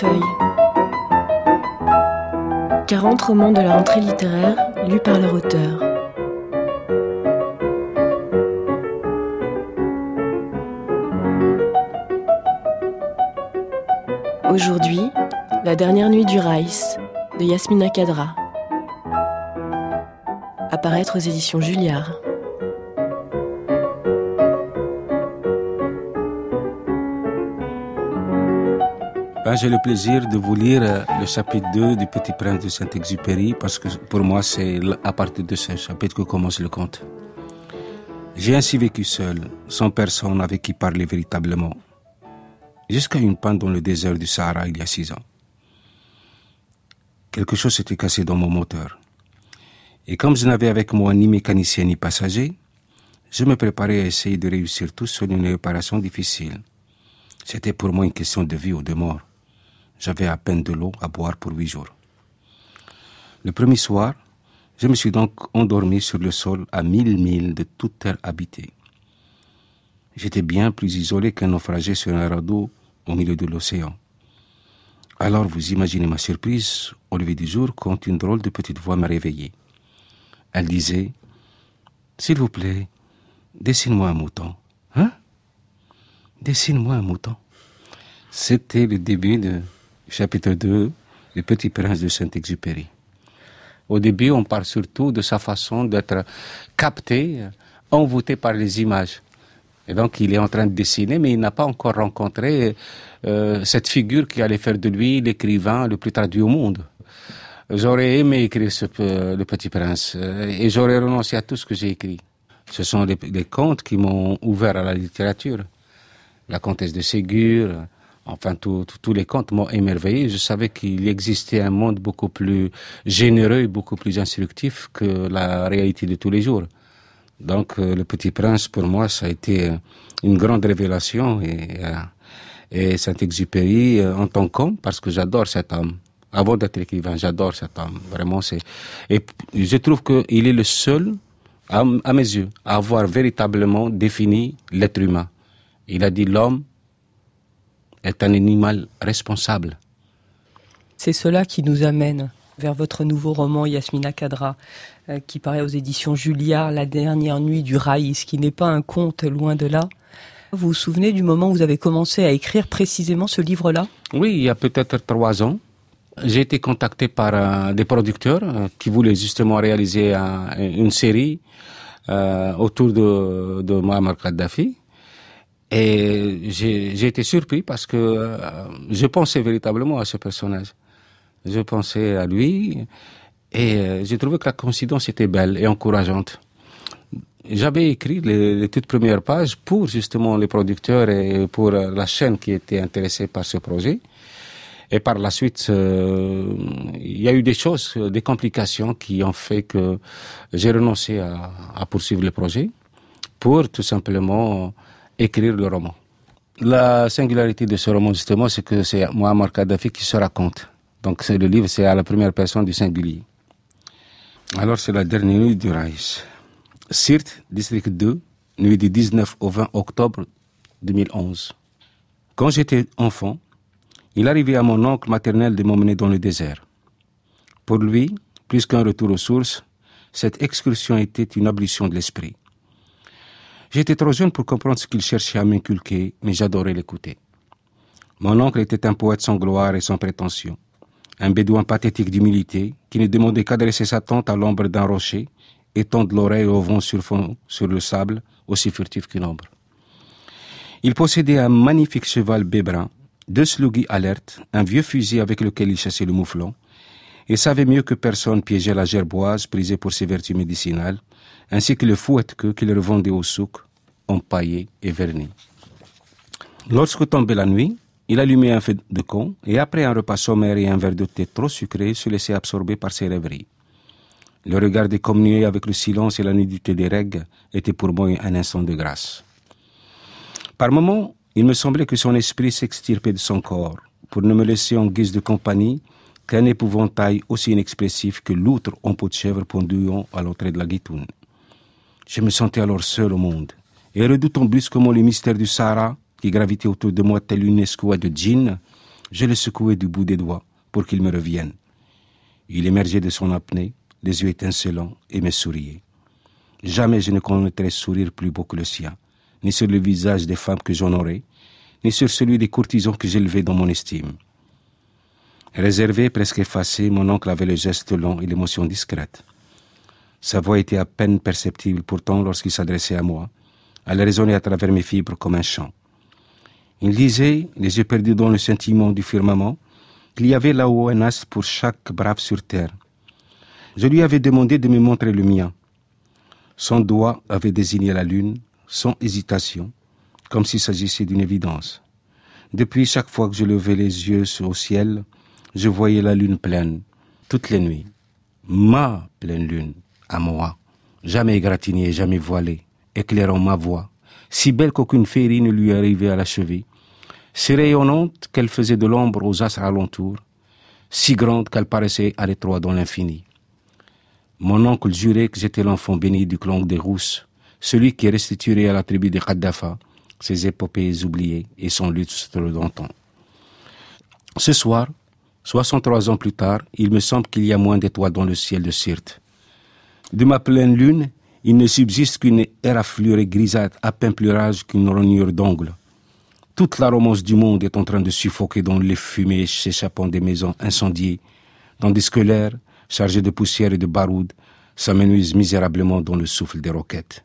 feuilles. 40 romans de la rentrée littéraire, lus par leur auteur. Aujourd'hui, La dernière nuit du Raïs, de Yasmina Khadra. À paraître aux éditions Julliard. J'ai le plaisir de vous lire le chapitre 2 du Petit Prince de Saint-Exupéry parce que pour moi, c'est à partir de ce chapitre que commence le conte. J'ai ainsi vécu seul, sans personne avec qui parler véritablement, jusqu'à une panne dans le désert du Sahara il y a 6 ans. Quelque chose s'était cassé dans mon moteur. Et comme je n'avais avec moi ni mécanicien ni passager, je me préparais à essayer de réussir tout seul une réparation difficile. C'était pour moi une question de vie ou de mort. J'avais à peine de l'eau à boire pour 8 jours. Le premier soir, je me suis donc endormi sur le sol à 1000 milles de toute terre habitée. J'étais bien plus isolé qu'un naufragé sur un radeau au milieu de l'océan. Alors vous imaginez ma surprise au lever du jour quand une drôle de petite voix m'a réveillé. Elle disait « S'il vous plaît, dessine-moi un mouton. » « Hein ? Dessine-moi un mouton. » C'était le début du chapitre 2 du Petit Prince de Saint-Exupéry. Au début, on parle surtout de sa façon d'être capté, envoûté par les images. Et donc, il est en train de dessiner, mais il n'a pas encore rencontré cette figure qui allait faire de lui l'écrivain le plus traduit au monde. J'aurais aimé écrire le Petit Prince et j'aurais renoncé à tout ce que j'ai écrit. Ce sont les contes qui m'ont ouvert à la littérature. La comtesse de Ségur, enfin tous les contes m'ont émerveillé. Je savais qu'il existait un monde beaucoup plus généreux et beaucoup plus instructif que la réalité de tous les jours. Donc le Petit Prince, pour moi, ça a été une grande révélation et Saint-Exupéry en tant qu'homme, parce que j'adore cet homme. Avant d'être écrivain, j'adore cet homme. Vraiment, et je trouve qu'il est le seul, à mes yeux, à avoir véritablement défini l'être humain. Il a dit l'homme est un animal responsable. C'est cela qui nous amène vers votre nouveau roman, Yasmina Khadra, qui paraît aux éditions Julliard, La dernière nuit du Raïs, qui n'est pas un conte, loin de là. Vous vous souvenez du moment où vous avez commencé à écrire précisément ce livre-là ? Oui, il y a peut-être 3 ans. J'ai été contacté par des producteurs qui voulaient justement réaliser une série autour de Muammar Kadhafi. Et j'ai été surpris parce que je pensais véritablement à ce personnage. Je pensais à lui et j'ai trouvé que la coïncidence était belle et encourageante. J'avais écrit les toutes premières pages pour justement les producteurs et pour la chaîne qui était intéressée par ce projet. Et par la suite, il y a eu des choses, des complications qui ont fait que j'ai renoncé à poursuivre le projet pour tout simplement écrire le roman. La singularité de ce roman, justement, c'est que c'est Muammar Kadhafi qui se raconte. Donc le livre, c'est à la première personne du singulier. Alors c'est la dernière nuit du Raïs. Sirte, district 2, nuit du 19 au 20 octobre 2011. Quand j'étais enfant, il arrivait à mon oncle maternel de m'emmener dans le désert. Pour lui, plus qu'un retour aux sources, cette excursion était une ablution de l'esprit. J'étais trop jeune pour comprendre ce qu'il cherchait à m'inculquer, mais j'adorais l'écouter. Mon oncle était un poète sans gloire et sans prétention, un bédouin pathétique d'humilité qui ne demandait qu'à dresser sa tente à l'ombre d'un rocher et tendre l'oreille au vent sur le sable, aussi furtif qu'une ombre. Il possédait un magnifique cheval bébrun, 2 slougis alertes, un vieux fusil avec lequel il chassait le mouflon, et savait mieux que personne piéger la gerboise prisée pour ses vertus médicinales, ainsi que le fouette-queue qu'il revendait au souk, empaillé et verni. Lorsque tombait la nuit, il allumait un feu de camp et après un repas sommaire et un verre de thé trop sucré, se laissait absorber par ses rêveries. Le regard des communier avec le silence et la nudité des règles était pour moi un instant de grâce. Par moments, il me semblait que son esprit s'extirpait de son corps pour ne me laisser en guise de compagnie qu'un épouvantail aussi inexpressif que l'outre en peau de chèvre penduant à l'entrée de la guitoune. Je me sentais alors seul au monde et redoutant brusquement les mystères du Sahara qui gravitait autour de moi tel une escouade de djinns, Je le secouais du bout des doigts pour qu'il me revienne. Il émergeait de son apnée, les yeux étincelants, et me souriait. Jamais je ne connaîtrai sourire plus beau que le sien, ni sur le visage des femmes que j'honorais, ni sur celui des courtisans que j'élevais dans mon estime. Réservé, presque effacé, mon oncle avait le geste lent et l'émotion discrète. Sa voix était à peine perceptible, pourtant, lorsqu'il s'adressait à moi, elle résonnait à travers mes fibres comme un chant. Il disait, les yeux perdus dans le scintillement du firmament, qu'il y avait là-haut un astre pour chaque brave sur terre. Je lui avais demandé de me montrer le mien. Son doigt avait désigné la lune, sans hésitation, comme s'il s'agissait d'une évidence. Depuis, chaque fois que je levais les yeux au ciel, je voyais la lune pleine, toutes les nuits. Ma pleine lune, à moi, jamais égratignée, jamais voilée, éclairant ma voix, si belle qu'aucune féerie ne lui arrivait à la cheville, si rayonnante qu'elle faisait de l'ombre aux astres alentour, si grande qu'elle paraissait à l'étroit dans l'infini. Mon oncle jurait que j'étais l'enfant béni du clan des Rousses, celui qui restituerait à la tribu des Khaddafa ses épopées oubliées et son lustre d'antan. Ce soir, 63 ans plus tard, il me semble qu'il y a moins d'étoiles dans le ciel de Sirte. De ma pleine lune, il ne subsiste qu'une éraflure grisâtre à peine plus rage qu'une rognure d'ongle. Toute la romance du monde est en train de suffoquer dans les fumées s'échappant des maisons incendiées, tandis que l'air, chargé de poussière et de baroude, s'amenuise misérablement dans le souffle des roquettes.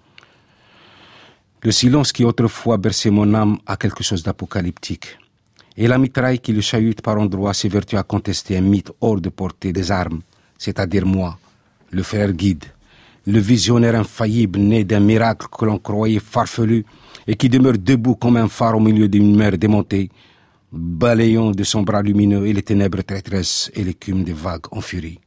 Le silence qui autrefois berçait mon âme a quelque chose d'apocalyptique. Et la mitraille qui le chahute par endroits s'évertue à contester un mythe hors de portée des armes, c'est-à-dire moi, le frère guide, le visionnaire infaillible né d'un miracle que l'on croyait farfelu et qui demeure debout comme un phare au milieu d'une mer démontée, balayant de son bras lumineux et les ténèbres traîtresses et l'écume des vagues en furie.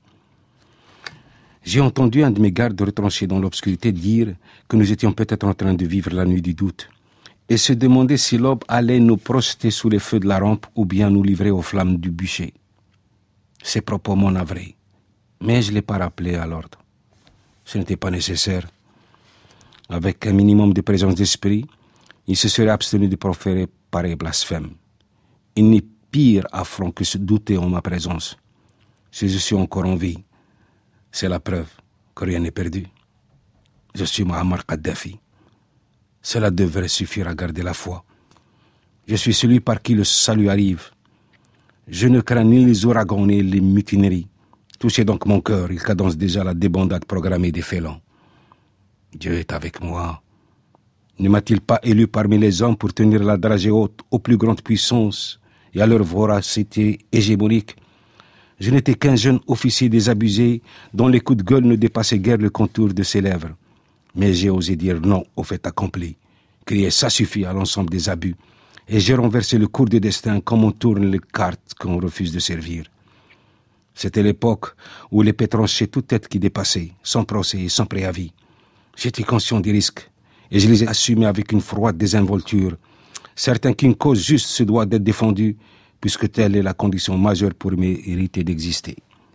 J'ai entendu un de mes gardes retranchés dans l'obscurité dire que nous étions peut-être en train de vivre la nuit du doute et se demander si l'aube allait nous projeter sous les feux de la rampe ou bien nous livrer aux flammes du bûcher. Ces propos m'ont navré, mais je ne l'ai pas rappelé à l'ordre. Ce n'était pas nécessaire. Avec un minimum de présence d'esprit, il se serait abstenu de proférer pareil blasphème. Il n'est pire affront que se douter en ma présence. Si je suis encore en vie, c'est la preuve que rien n'est perdu. Je suis Muammar Kadhafi. Cela devrait suffire à garder la foi. Je suis celui par qui le salut arrive. Je ne crains ni les ouragans ni les mutineries. Touchez donc mon cœur, il cadence déjà la débandade programmée des félons. Dieu est avec moi. Ne m'a-t-il pas élu parmi les hommes pour tenir la dragée haute aux plus grandes puissances et à leur voracité hégémonique? Je n'étais qu'un jeune officier désabusé dont les coups de gueule ne dépassaient guère le contour de ses lèvres. Mais j'ai osé dire non au fait accompli, crier ça suffit à l'ensemble des abus, et j'ai renversé le cours du destin comme on tourne les cartes qu'on refuse de servir. C'était l'époque où l'épée tranchait toute tête qui dépassait, sans procès et sans préavis. J'étais conscient des risques, et je les ai assumés avec une froide désinvolture, certain qu'une cause juste se doit d'être défendue, puisque telle est la condition majeure pour mériter d'exister.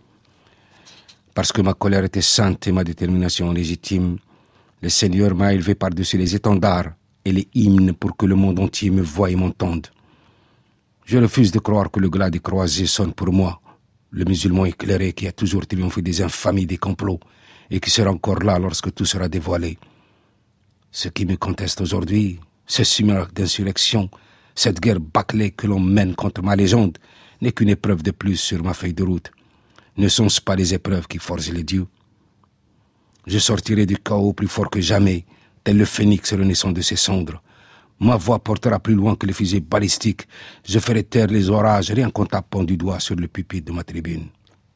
Parce que ma colère était sainte et ma détermination légitime, le Seigneur m'a élevé par-dessus les étendards et les hymnes pour que le monde entier me voie et m'entende. Je refuse de croire que le glas des croisés sonne pour moi, le musulman éclairé qui a toujours triomphé des infamies des complots et qui sera encore là lorsque tout sera dévoilé. Ce qui me conteste aujourd'hui, ce simulacre d'insurrection, cette guerre bâclée que l'on mène contre ma légende, n'est qu'une épreuve de plus sur ma feuille de route. Ne sont-ce pas les épreuves qui forgent les dieux? Je sortirai du chaos plus fort que jamais, tel le phénix renaissant de ses cendres. Ma voix portera plus loin que les fusées balistiques. Je ferai taire les orages rien qu'en tapant du doigt sur le pupitre de ma tribune.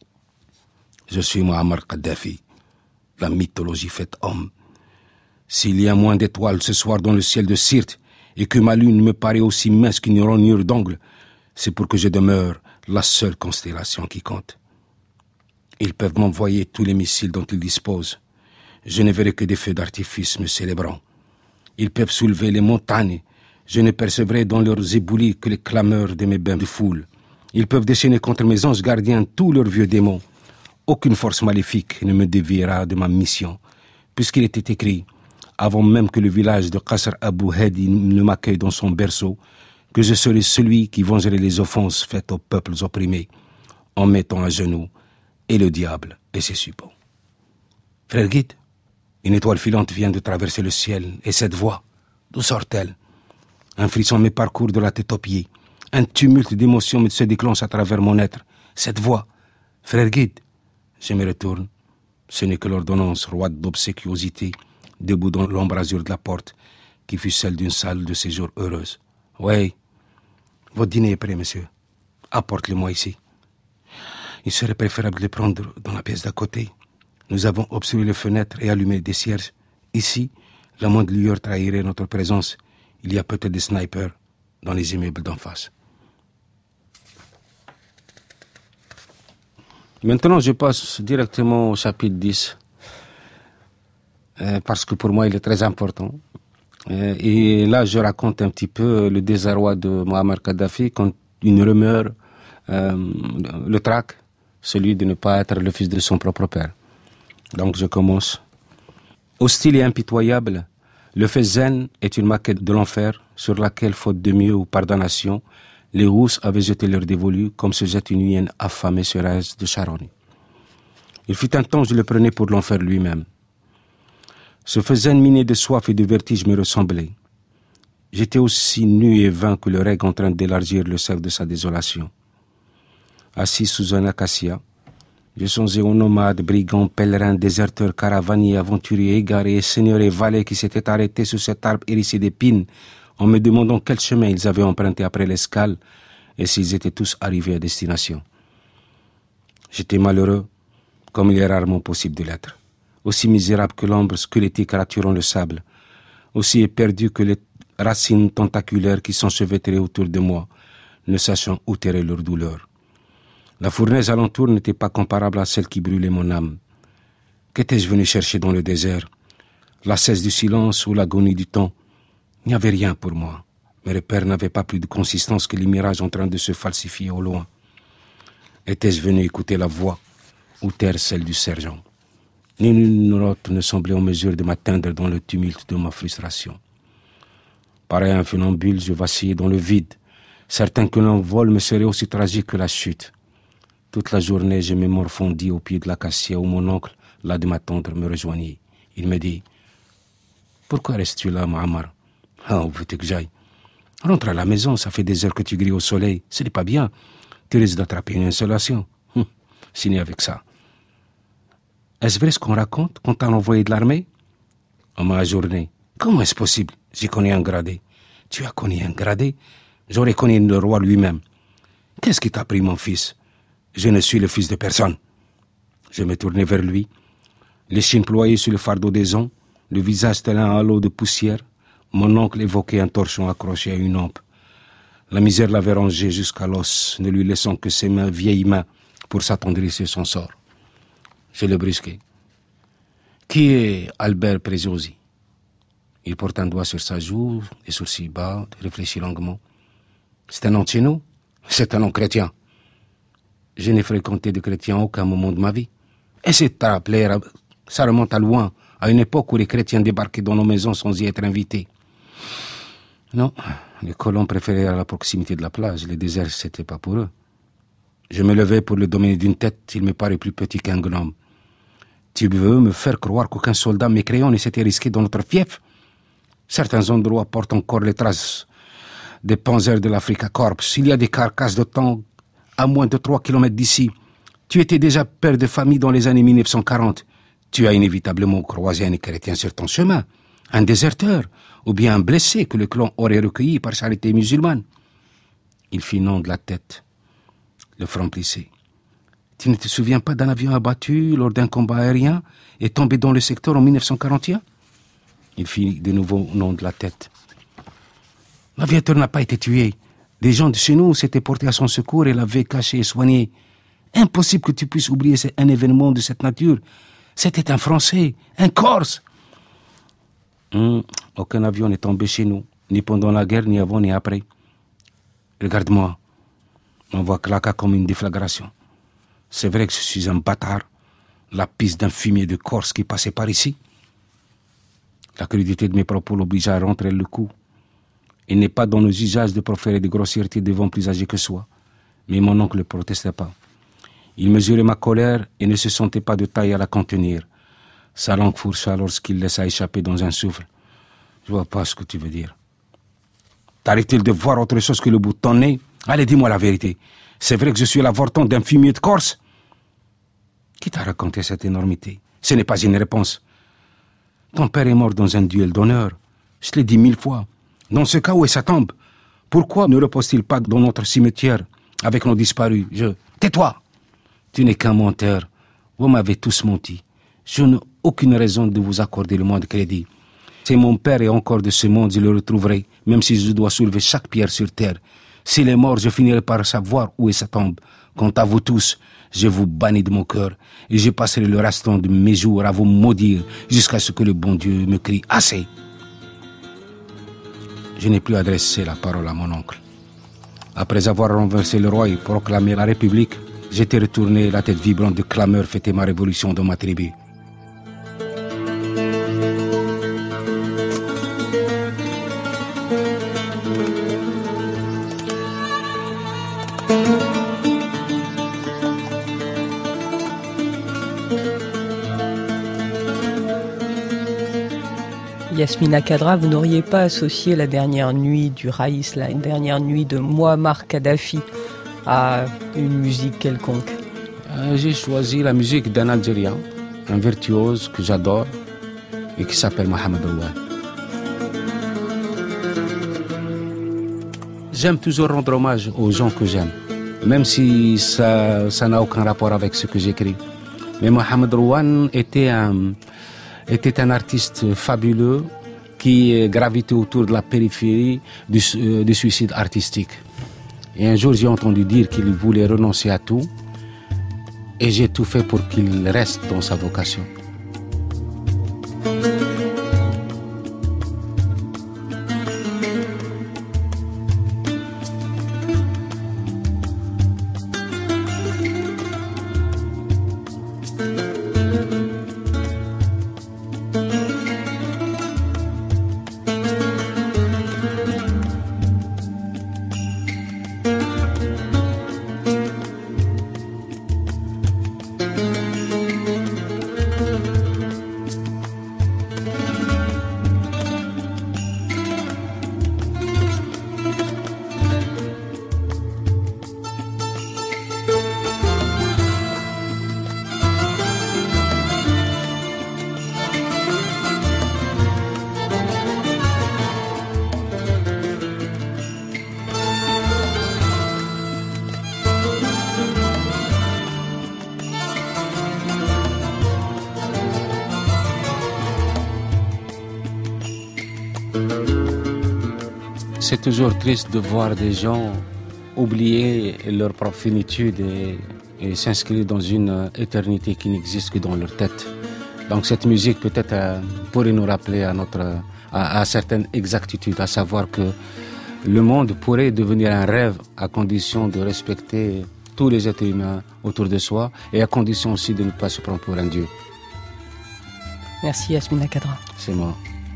Je suis Muammar Kadhafi, la mythologie faite homme. S'il y a moins d'étoiles ce soir dans le ciel de Sirte et que ma lune me paraît aussi mince qu'une rognure d'ongle, c'est pour que je demeure la seule constellation qui compte. Ils peuvent m'envoyer tous les missiles dont ils disposent. Je ne verrai que des feux d'artifice me célébrant. Ils peuvent soulever les montagnes. Je ne percevrai dans leurs éboulis que les clameurs de mes bains de foule. Ils peuvent déchaîner contre mes anges gardiens tous leurs vieux démons. Aucune force maléfique ne me déviera de ma mission, puisqu'il était écrit, avant même que le village de Qasr Abu Hadi ne m'accueille dans son berceau, que je serai celui qui vengerai les offenses faites aux peuples opprimés en mettant à genoux et le diable et ses suppôts. Frère guide, une étoile filante vient de traverser le ciel et cette voix, d'où sort-elle? Un frisson me parcourt de la tête aux pieds. Un tumulte d'émotions se déclenche à travers mon être. Cette voix, frère guide, je me retourne. Ce n'est que l'ordonnance roide d'obséquiosité, debout dans l'embrasure de la porte, qui fut celle d'une salle de séjour heureuse. Oui, votre dîner est prêt, monsieur. Apporte-le-moi ici. Il serait préférable de le prendre dans la pièce d'à côté. Nous avons obstrué les fenêtres et allumé des cierges. Ici, la moindre lueur trahirait notre présence. Il y a peut-être des snipers dans les immeubles d'en face. Maintenant, je passe directement au chapitre 10, parce que pour moi, il est très important. Et là, je raconte un petit peu le désarroi de Muammar Kadhafi quand une rumeur le traque, celui de ne pas être le fils de son propre père. Donc, je commence. Hostile et impitoyable, le Fezzan est une maquette de l'enfer sur laquelle, faute de mieux ou par damnation, les Rousses avaient jeté leur dévolu comme se jette une hyène affamée sur un de charogne. Il fut un temps où je le prenais pour l'enfer lui-même. Ce Fezzan miné de soif et de vertige me ressemblait. J'étais aussi nu et vain que le règne en train d'élargir le cercle de sa désolation. Assis sous un acacia, je songeais aux nomades, brigands, pèlerins, déserteurs, caravaniers, aventuriers, égarés, seigneurs et valets qui s'étaient arrêtés sous cet arbre hérissé d'épines en me demandant quel chemin ils avaient emprunté après l'escale et s'ils étaient tous arrivés à destination. J'étais malheureux, comme il est rarement possible de l'être, aussi misérable que l'ombre squelettique raturant le sable, aussi éperdu que les racines tentaculaires qui s'enchevêtraient autour de moi, ne sachant où terrer leur douleur. La fournaise alentour n'était pas comparable à celle qui brûlait mon âme. Qu'étais-je venu chercher dans le désert? La cesse du silence ou l'agonie du temps? Il n'y avait rien pour moi. Mes repères n'avaient pas plus de consistance que les mirages en train de se falsifier au loin. Étais-je venu écouter la voix ou taire celle du sergent? Ni une note ne semblait en mesure de m'atteindre dans le tumulte de ma frustration. Pareil à un funambule, je vacillais dans le vide, certain que l'envol me serait aussi tragique que la chute. Toute la journée, je me morfondis au pied de l'acacia où mon oncle, là de m'attendre, me rejoignit. Il me dit « Pourquoi restes-tu là, Muammar? Ah, où veux-tu que j'aille? Rentre à la maison, ça fait des heures que tu grilles au soleil. Ce n'est pas bien. Tu risques d'attraper une insolation. Signé avec ça. Est-ce vrai ce qu'on raconte qu'on t'a envoyé de l'armée? On m'a ajourné. Comment est-ce possible? J'ai connu un gradé. Tu as connu un gradé? J'aurais connu le roi lui-même. Qu'est-ce qui t'a pris, mon fils? Je ne suis le fils de personne. Je me tournai vers lui, l'échine ployée sur le fardeau des ans, le visage tel un halo de poussière. Mon oncle évoquait un torchon accroché à une lampe. La misère l'avait rangé jusqu'à l'os, ne lui laissant que ses mains, vieilles mains, pour s'attendrir sur son sort. Je le brusquai. Qui est Albert Preziosi? Il porte un doigt sur sa joue, les sourcils bas, réfléchit longuement. C'est un nom de chez nous? C'est un nom chrétien. Je n'ai fréquenté de chrétiens à aucun moment de ma vie. Et c'est à rappeler, ça remonte à loin, à une époque où les chrétiens débarquaient dans nos maisons sans y être invités. Non, les colons préféraient à la proximité de la plage. Les déserts, c'était pas pour eux. Je me levai pour le dominer d'une tête, il me paraît plus petit qu'un gnome. Tu veux me faire croire qu'aucun soldat mécréant ne s'était risqué dans notre fief? Certains endroits portent encore les traces des panzers de l'Africa Corps. Il y a des carcasses de tanks à moins de 3 kilomètres d'ici. Tu étais déjà père de famille dans les années 1940. Tu as inévitablement croisé un chrétien sur ton chemin, un déserteur, ou bien un blessé que le clan aurait recueilli par charité musulmane. Il fit non de la tête, le front plissé. Tu ne te souviens pas d'un avion abattu lors d'un combat aérien et tombé dans le secteur en 1941? Il fit de nouveau non de la tête. L'aviateur n'a pas été tué. Des gens de chez nous s'étaient portés à son secours et l'avaient caché et soigné. Impossible que tu puisses oublier un événement de cette nature. C'était un Français, un Corse. Aucun avion n'est tombé chez nous, ni pendant la guerre, ni avant, ni après. Regarde-moi. Ma voix claqua comme une déflagration. C'est vrai que je suis un bâtard, la piste d'un fumier de Corse qui passait par ici. La crudité de mes propos l'obligea à rentrer le cou. Il n'est pas dans nos usages de proférer des grossièretés devant plus âgés que soi. Mais mon oncle ne protestait pas. Il mesurait ma colère et ne se sentait pas de taille à la contenir. Sa langue fourcha lorsqu'il laissa échapper dans un souffle. Je vois pas ce que tu veux dire. T'arrive-t-il de voir autre chose que le bout de ton nez? Allez, dis-moi la vérité. C'est vrai que je suis l'avorton d'un fumier de Corse? Qui t'a raconté cette énormité? Ce n'est pas une réponse. Ton père est mort dans un duel d'honneur. Je te l'ai dit 1000 fois. Dans ce cas, où est sa tombe? Pourquoi ne repose-t-il pas dans notre cimetière avec nos disparus? Tais-toi! Tu n'es qu'un menteur. Vous m'avez tous menti. Je n'ai aucune raison de vous accorder le moins de crédit. Si mon père est encore de ce monde, je le retrouverai, même si je dois soulever chaque pierre sur terre. S'il est mort, je finirai par savoir où est sa tombe. Quant à vous tous, je vous bannis de mon cœur et je passerai le restant de mes jours à vous maudire jusqu'à ce que le bon Dieu me crie « Assez !» Je n'ai plus adressé la parole à mon oncle. Après avoir renversé le roi et proclamé la République, j'étais retourné, la tête vibrante de clameur, fêter ma révolution dans ma tribu. Yasmina Khadra, vous n'auriez pas associé la dernière nuit du Raïs, la dernière nuit de Mouammar Kadhafi à une musique quelconque? J'ai choisi la musique d'un Algérien, un virtuose que j'adore et qui s'appelle Mohamed Rouane. J'aime toujours rendre hommage aux gens que j'aime, même si ça n'a aucun rapport avec ce que j'écris. Mais Mohamed Rouane était un artiste fabuleux qui gravitait autour de la périphérie du suicide artistique. Et un jour, j'ai entendu dire qu'il voulait renoncer à tout et j'ai tout fait pour qu'il reste dans sa vocation. C'est toujours triste de voir des gens oublier leur propre finitude et s'inscrire dans une éternité qui n'existe que dans leur tête. Donc cette musique peut-être pourrait nous rappeler à certaines exactitudes, à savoir que le monde pourrait devenir un rêve à condition de respecter tous les êtres humains autour de soi et à condition aussi de ne pas se prendre pour un dieu. Merci Yasmina Khadra. C'est moi.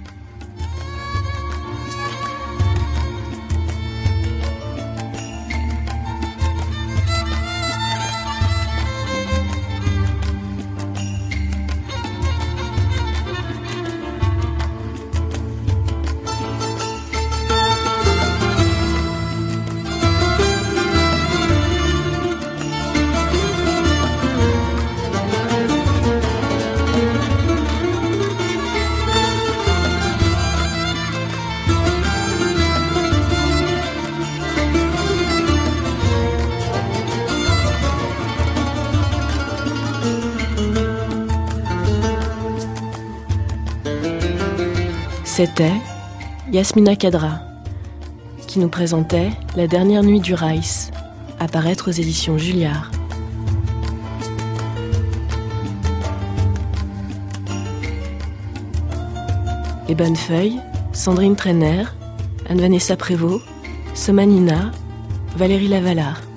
C'était Yasmina Khadra qui nous présentait La dernière nuit du Raïs, à paraître aux éditions Julliard. Les Bonnes Feuilles, Sandrine Trainer, Anne-Vanessa Prévost, Somanina, Valérie Lavalard.